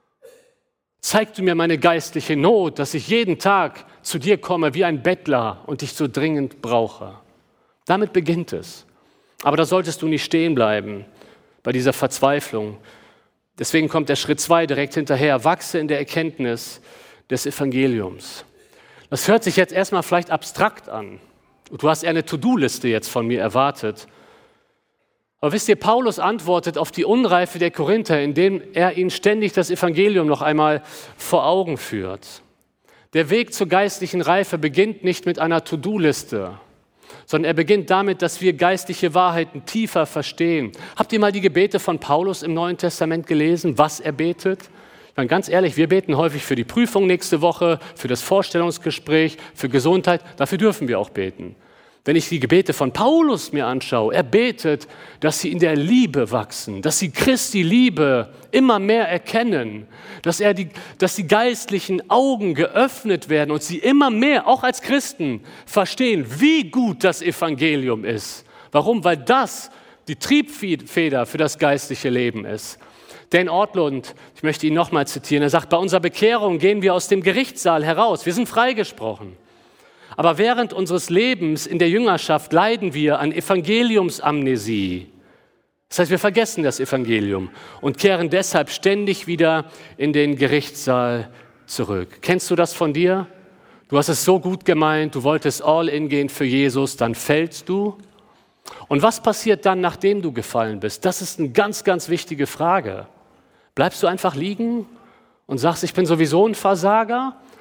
Zeig du mir meine geistliche Not, dass ich jeden Tag zu dir komme wie ein Bettler und dich so dringend brauche. Damit beginnt es. Aber da solltest du nicht stehen bleiben bei dieser Verzweiflung. Deswegen kommt der Schritt zwei direkt hinterher. Wachse in der Erkenntnis des Evangeliums. Das hört sich jetzt erstmal vielleicht abstrakt an. Du hast eher eine To-Do-Liste jetzt von mir erwartet. Aber wisst ihr, Paulus antwortet auf die Unreife der Korinther, indem er ihnen ständig das Evangelium noch einmal vor Augen führt. Der Weg zur geistlichen Reife beginnt nicht mit einer To-Do-Liste, sondern er beginnt damit, dass wir geistliche Wahrheiten tiefer verstehen. Habt ihr mal die Gebete von Paulus im Neuen Testament gelesen, was er betet? Ich meine, ganz ehrlich, wir beten häufig für die Prüfung nächste Woche, für das Vorstellungsgespräch, für Gesundheit. Dafür dürfen wir auch beten. Wenn ich die Gebete von Paulus mir anschaue, er betet, dass sie in der Liebe wachsen, dass sie Christi Liebe immer mehr erkennen, dass, er die, dass die geistlichen Augen geöffnet werden und sie immer mehr, auch als Christen, verstehen, wie gut das Evangelium ist. Warum? Weil das die Triebfeder für das geistliche Leben ist. Dan Ortlund, ich möchte ihn nochmal zitieren, er sagt, bei unserer Bekehrung gehen wir aus dem Gerichtssaal heraus, wir sind freigesprochen. Aber während unseres Lebens in der Jüngerschaft leiden wir an Evangeliumsamnesie. Das heißt, wir vergessen das Evangelium und kehren deshalb ständig wieder in den Gerichtssaal zurück. Kennst du das von dir? Du hast es so gut gemeint, du wolltest all in gehen für Jesus, dann fällst du. Und was passiert dann, nachdem du gefallen bist? Das ist eine ganz, ganz wichtige Frage. Bleibst du einfach liegen und sagst, ich bin sowieso ein Versager?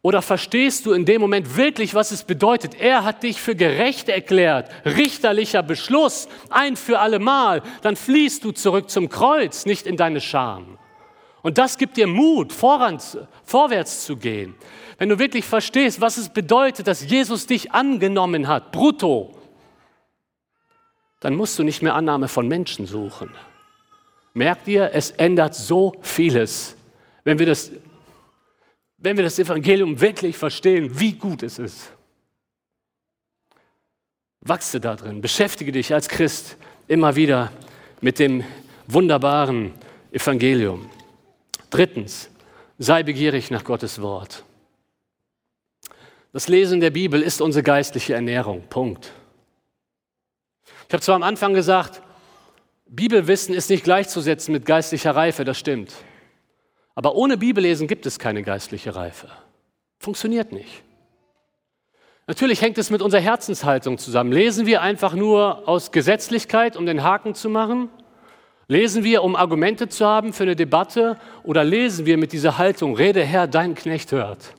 Oder verstehst du in dem Moment wirklich, was es bedeutet? Er hat dich für gerecht erklärt. Richterlicher Beschluss, ein für alle Mal. Dann fließt du zurück zum Kreuz, nicht in deine Scham. Und das gibt dir Mut, voran, vorwärts zu gehen. Wenn du wirklich verstehst, was es bedeutet, dass Jesus dich angenommen hat, brutto, dann musst du nicht mehr Annahme von Menschen suchen. Merkt ihr, es ändert so vieles, wenn wir das, wenn wir das Evangelium wirklich verstehen, wie gut es ist. Wachse da drin, beschäftige dich als Christ immer wieder mit dem wunderbaren Evangelium. Drittens, sei begierig nach Gottes Wort. Das Lesen der Bibel ist unsere geistliche Ernährung. Punkt. Ich habe zwar am Anfang gesagt, Bibelwissen ist nicht gleichzusetzen mit geistlicher Reife, das stimmt. Aber ohne Bibellesen gibt es keine geistliche Reife. Funktioniert nicht. Natürlich hängt es mit unserer Herzenshaltung zusammen. Lesen wir einfach nur aus Gesetzlichkeit, um den Haken zu machen? Lesen wir, um Argumente zu haben für eine Debatte? Oder lesen wir mit dieser Haltung, rede Herr, dein Knecht hört?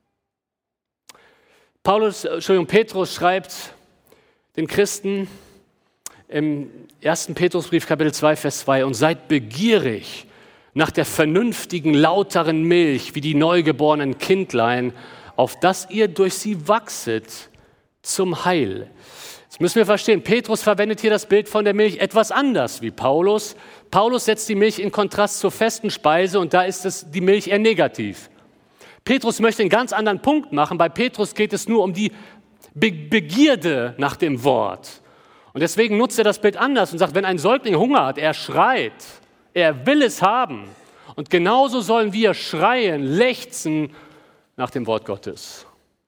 Paulus, Entschuldigung, Petrus schreibt den Christen im ersten Petrusbrief, Kapitel zwei, Vers zwei, und seid begierig nach der vernünftigen, lauteren Milch, wie die neugeborenen Kindlein, auf dass ihr durch sie wachset zum Heil. Jetzt müssen wir verstehen, Petrus verwendet hier das Bild von der Milch etwas anders wie Paulus. Paulus setzt die Milch in Kontrast zur festen Speise und da ist es, die Milch eher negativ. Petrus möchte einen ganz anderen Punkt machen. Bei Petrus geht es nur um die Be- Begierde nach dem Wort. Und deswegen nutzt er das Bild anders und sagt, wenn ein Säugling Hunger hat, er schreit, er will es haben. Und genauso sollen wir schreien, lechzen nach dem Wort Gottes.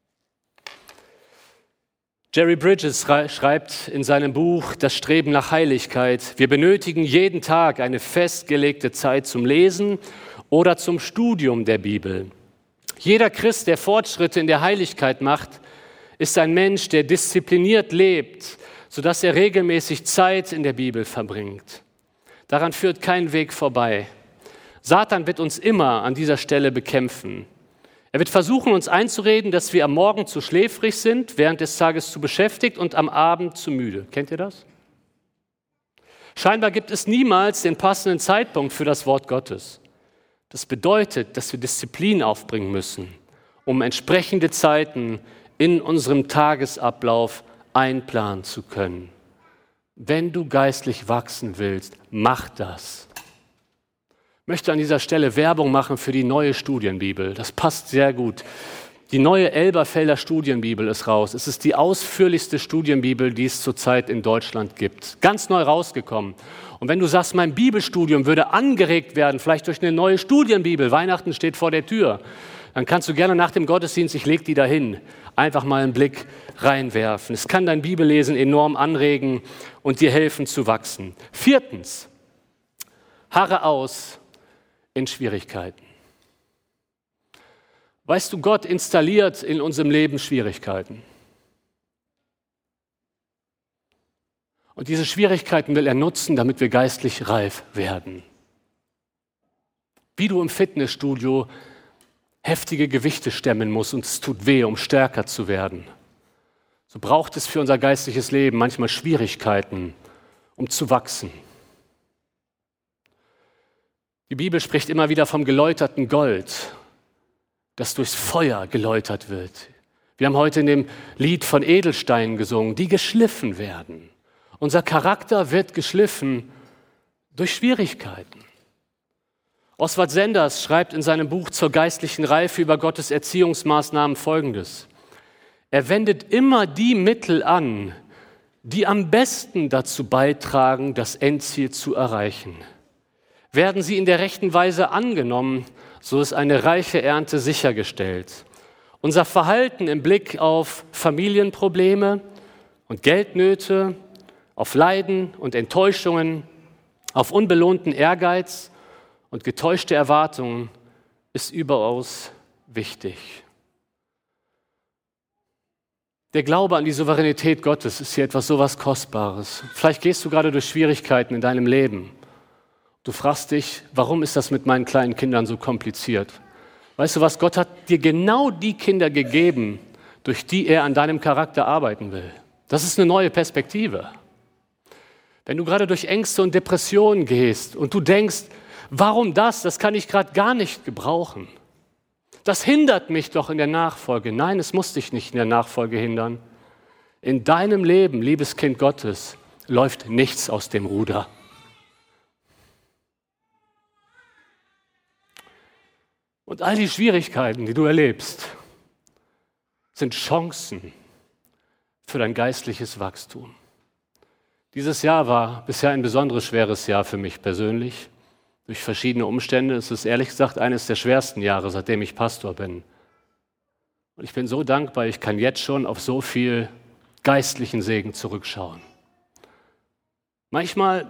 Jerry Bridges schreibt in seinem Buch Das Streben nach Heiligkeit, wir benötigen jeden Tag eine festgelegte Zeit zum Lesen oder zum Studium der Bibel. Jeder Christ, der Fortschritte in der Heiligkeit macht, ist ein Mensch, der diszipliniert lebt, sodass er regelmäßig Zeit in der Bibel verbringt. Daran führt kein Weg vorbei. Satan wird uns immer an dieser Stelle bekämpfen. Er wird versuchen, uns einzureden, dass wir am Morgen zu schläfrig sind, während des Tages zu beschäftigt und am Abend zu müde. Kennt ihr das? Scheinbar gibt es niemals den passenden Zeitpunkt für das Wort Gottes. Das bedeutet, dass wir Disziplin aufbringen müssen, um entsprechende Zeiten in unserem Tagesablauf einplanen zu können. Wenn du geistlich wachsen willst, mach das. Ich möchte an dieser Stelle Werbung machen für die neue Studienbibel. Das passt sehr gut. Die neue Elberfelder Studienbibel ist raus. Es ist die ausführlichste Studienbibel, die es zurzeit in Deutschland gibt. Ganz neu rausgekommen. Und wenn du sagst, mein Bibelstudium würde angeregt werden, vielleicht durch eine neue Studienbibel, Weihnachten steht vor der Tür, dann kannst du gerne nach dem Gottesdienst, ich leg die dahin, einfach mal einen Blick reinwerfen. Es kann dein Bibellesen enorm anregen und dir helfen zu wachsen. Viertens, harre aus in Schwierigkeiten. Weißt du, Gott installiert in unserem Leben Schwierigkeiten. Und diese Schwierigkeiten will er nutzen, damit wir geistlich reif werden. Wie du im Fitnessstudio heftige Gewichte stemmen musst und es tut weh, um stärker zu werden. So braucht es für unser geistliches Leben manchmal Schwierigkeiten, um zu wachsen. Die Bibel spricht immer wieder vom geläuterten Gold, das durchs Feuer geläutert wird. Wir haben heute in dem Lied von Edelsteinen gesungen, die geschliffen werden. Unser Charakter wird geschliffen durch Schwierigkeiten. Oswald Sanders schreibt in seinem Buch zur geistlichen Reife über Gottes Erziehungsmaßnahmen Folgendes. Er wendet immer die Mittel an, die am besten dazu beitragen, das Endziel zu erreichen. Werden sie in der rechten Weise angenommen, so ist eine reiche Ernte sichergestellt. Unser Verhalten im Blick auf Familienprobleme und Geldnöte, auf Leiden und Enttäuschungen, auf unbelohnten Ehrgeiz und getäuschte Erwartungen ist überaus wichtig. Der Glaube an die Souveränität Gottes ist hier etwas so was Kostbares. Vielleicht gehst du gerade durch Schwierigkeiten in deinem Leben. Du fragst dich, warum ist das mit meinen kleinen Kindern so kompliziert? Weißt du was, Gott hat dir genau die Kinder gegeben, durch die er an deinem Charakter arbeiten will. Das ist eine neue Perspektive. Wenn du gerade durch Ängste und Depressionen gehst und du denkst, warum das? Das kann ich gerade gar nicht gebrauchen. Das hindert mich doch in der Nachfolge. Nein, es muss dich nicht in der Nachfolge hindern. In deinem Leben, liebes Kind Gottes, läuft nichts aus dem Ruder. Und all die Schwierigkeiten, die du erlebst, sind Chancen für dein geistliches Wachstum. Dieses Jahr war bisher ein besonders schweres Jahr für mich persönlich. Durch verschiedene Umstände. Es ist ehrlich gesagt eines der schwersten Jahre, seitdem ich Pastor bin. Und ich bin so dankbar, ich kann jetzt schon auf so viel geistlichen Segen zurückschauen. Manchmal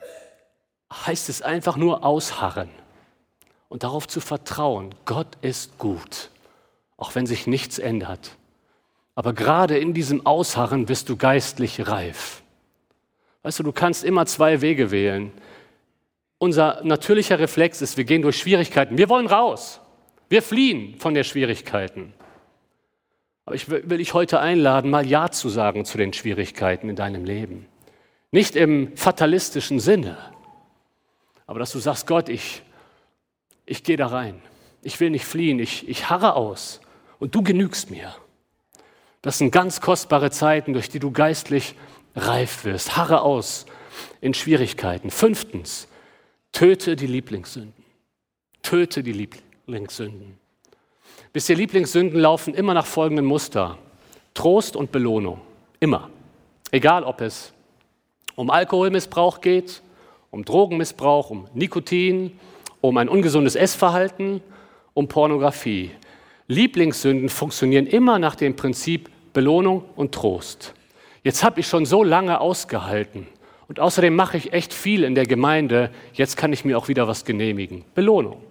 heißt es einfach nur ausharren und darauf zu vertrauen, Gott ist gut, auch wenn sich nichts ändert. Aber gerade in diesem Ausharren bist du geistlich reif. Weißt du, du kannst immer zwei Wege wählen. Unser natürlicher Reflex ist, wir gehen durch Schwierigkeiten. Wir wollen raus. Wir fliehen von den Schwierigkeiten. Aber ich will dich heute einladen, mal Ja zu sagen zu den Schwierigkeiten in deinem Leben. Nicht im fatalistischen Sinne, aber dass du sagst, Gott, ich, ich gehe da rein. Ich will nicht fliehen, ich, ich harre aus und du genügst mir. Das sind ganz kostbare Zeiten, durch die du geistlich reif wirst. Harre aus in Schwierigkeiten. Fünftens, töte die Lieblingssünden. Töte die Lieblingssünden. Wisst ihr, Lieblingssünden laufen immer nach folgendem Muster. Trost und Belohnung. Immer. Egal, ob es um Alkoholmissbrauch geht, um Drogenmissbrauch, um Nikotin, um ein ungesundes Essverhalten, um Pornografie. Lieblingssünden funktionieren immer nach dem Prinzip Belohnung und Trost. Jetzt habe ich schon so lange ausgehalten und außerdem mache ich echt viel in der Gemeinde, jetzt kann ich mir auch wieder was genehmigen. Belohnung.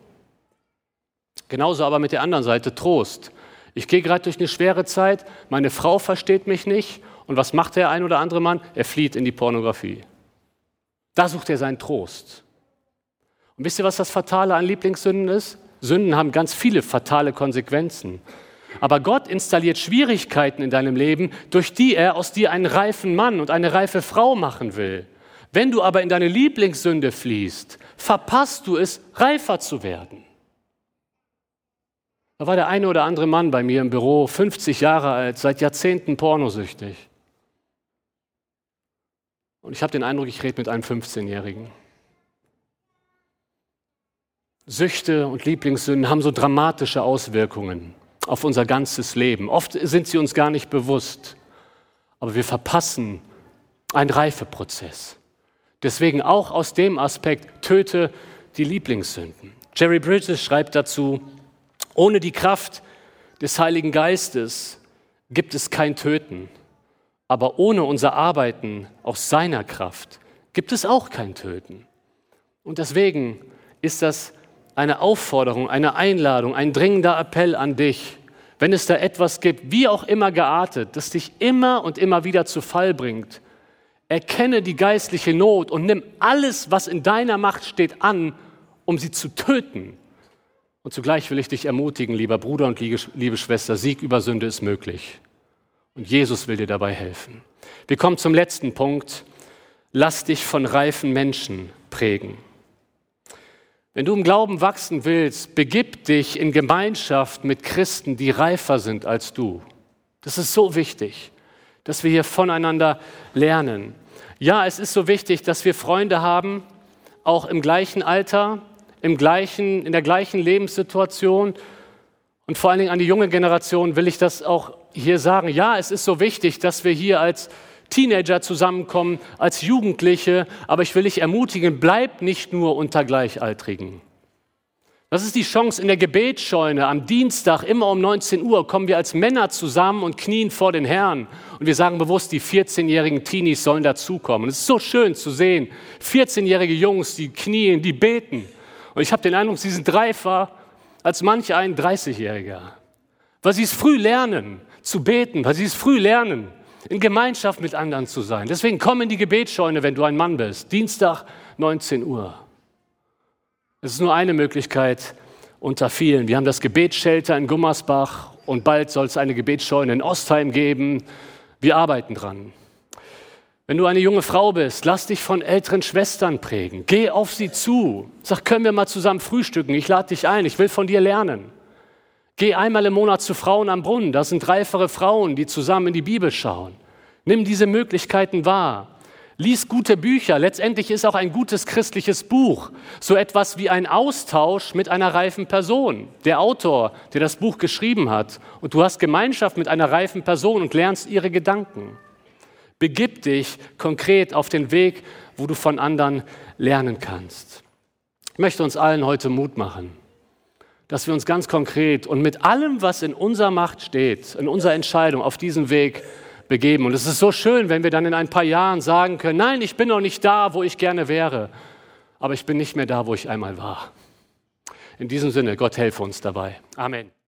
Genauso aber mit der anderen Seite Trost. Ich gehe gerade durch eine schwere Zeit, meine Frau versteht mich nicht und was macht der ein oder andere Mann? Er flieht in die Pornografie. Da sucht er seinen Trost. Und wisst ihr, was das Fatale an Lieblingssünden ist? Sünden haben ganz viele fatale Konsequenzen. Aber Gott installiert Schwierigkeiten in deinem Leben, durch die er aus dir einen reifen Mann und eine reife Frau machen will. Wenn du aber in deine Lieblingssünde fließt, verpasst du es, reifer zu werden. Da war der eine oder andere Mann bei mir im Büro, fünfzig Jahre alt, seit Jahrzehnten pornosüchtig. Und ich habe den Eindruck, ich rede mit einem fünfzehnjährigen. Süchte und Lieblingssünden haben so dramatische Auswirkungen auf unser ganzes Leben. Oft sind sie uns gar nicht bewusst, aber wir verpassen einen Reifeprozess. Deswegen auch aus dem Aspekt, töte die Lieblingssünden. Jerry Bridges schreibt dazu, ohne die Kraft des Heiligen Geistes gibt es kein Töten, aber ohne unser Arbeiten aus seiner Kraft gibt es auch kein Töten. Und deswegen ist das eine Aufforderung, eine Einladung, ein dringender Appell an dich, wenn es da etwas gibt, wie auch immer geartet, das dich immer und immer wieder zu Fall bringt, erkenne die geistliche Not und nimm alles, was in deiner Macht steht, an, um sie zu töten. Und zugleich will ich dich ermutigen, lieber Bruder und liebe Schwester, Sieg über Sünde ist möglich. Und Jesus will dir dabei helfen. Wir kommen zum letzten Punkt. Lass dich von reifen Menschen prägen. Wenn du im Glauben wachsen willst, begib dich in Gemeinschaft mit Christen, die reifer sind als du. Das ist so wichtig, dass wir hier voneinander lernen. Ja, es ist so wichtig, dass wir Freunde haben, auch im gleichen Alter, im gleichen, in der gleichen Lebenssituation. Und vor allen Dingen an die junge Generation will ich das auch hier sagen. Ja, es ist so wichtig, dass wir hier als Teenager zusammenkommen, als Jugendliche, aber ich will dich ermutigen, bleib nicht nur unter Gleichaltrigen. Das ist die Chance in der Gebetsscheune. Am Dienstag, immer um neunzehn Uhr, kommen wir als Männer zusammen und knien vor den Herrn. Und wir sagen bewusst, die vierzehnjährigen Teenies sollen dazukommen. Es ist so schön zu sehen, vierzehnjährige Jungs, die knien, die beten. Und ich habe den Eindruck, sie sind reifer als manch ein dreißigjähriger. Weil sie es früh lernen, zu beten, weil sie es früh lernen, in Gemeinschaft mit anderen zu sein. Deswegen komm in die Gebetsscheune, wenn du ein Mann bist. Dienstag, neunzehn Uhr. Es ist nur eine Möglichkeit, unter vielen. Wir haben das Gebetsshelter in Gummersbach und bald soll es eine Gebetsscheune in Ostheim geben. Wir arbeiten dran. Wenn du eine junge Frau bist, lass dich von älteren Schwestern prägen. Geh auf sie zu. Sag, können wir mal zusammen frühstücken? Ich lade dich ein, ich will von dir lernen. Geh einmal im Monat zu Frauen am Brunnen. Das sind reifere Frauen, die zusammen in die Bibel schauen. Nimm diese Möglichkeiten wahr. Lies gute Bücher. Letztendlich ist auch ein gutes christliches Buch so etwas wie ein Austausch mit einer reifen Person. Der Autor, der das Buch geschrieben hat. Und du hast Gemeinschaft mit einer reifen Person und lernst ihre Gedanken. Begib dich konkret auf den Weg, wo du von anderen lernen kannst. Ich möchte uns allen heute Mut machen, dass wir uns ganz konkret und mit allem, was in unserer Macht steht, in unserer Entscheidung auf diesen Weg begeben. Und es ist so schön, wenn wir dann in ein paar Jahren sagen können, nein, ich bin noch nicht da, wo ich gerne wäre, aber ich bin nicht mehr da, wo ich einmal war. In diesem Sinne, Gott helfe uns dabei. Amen.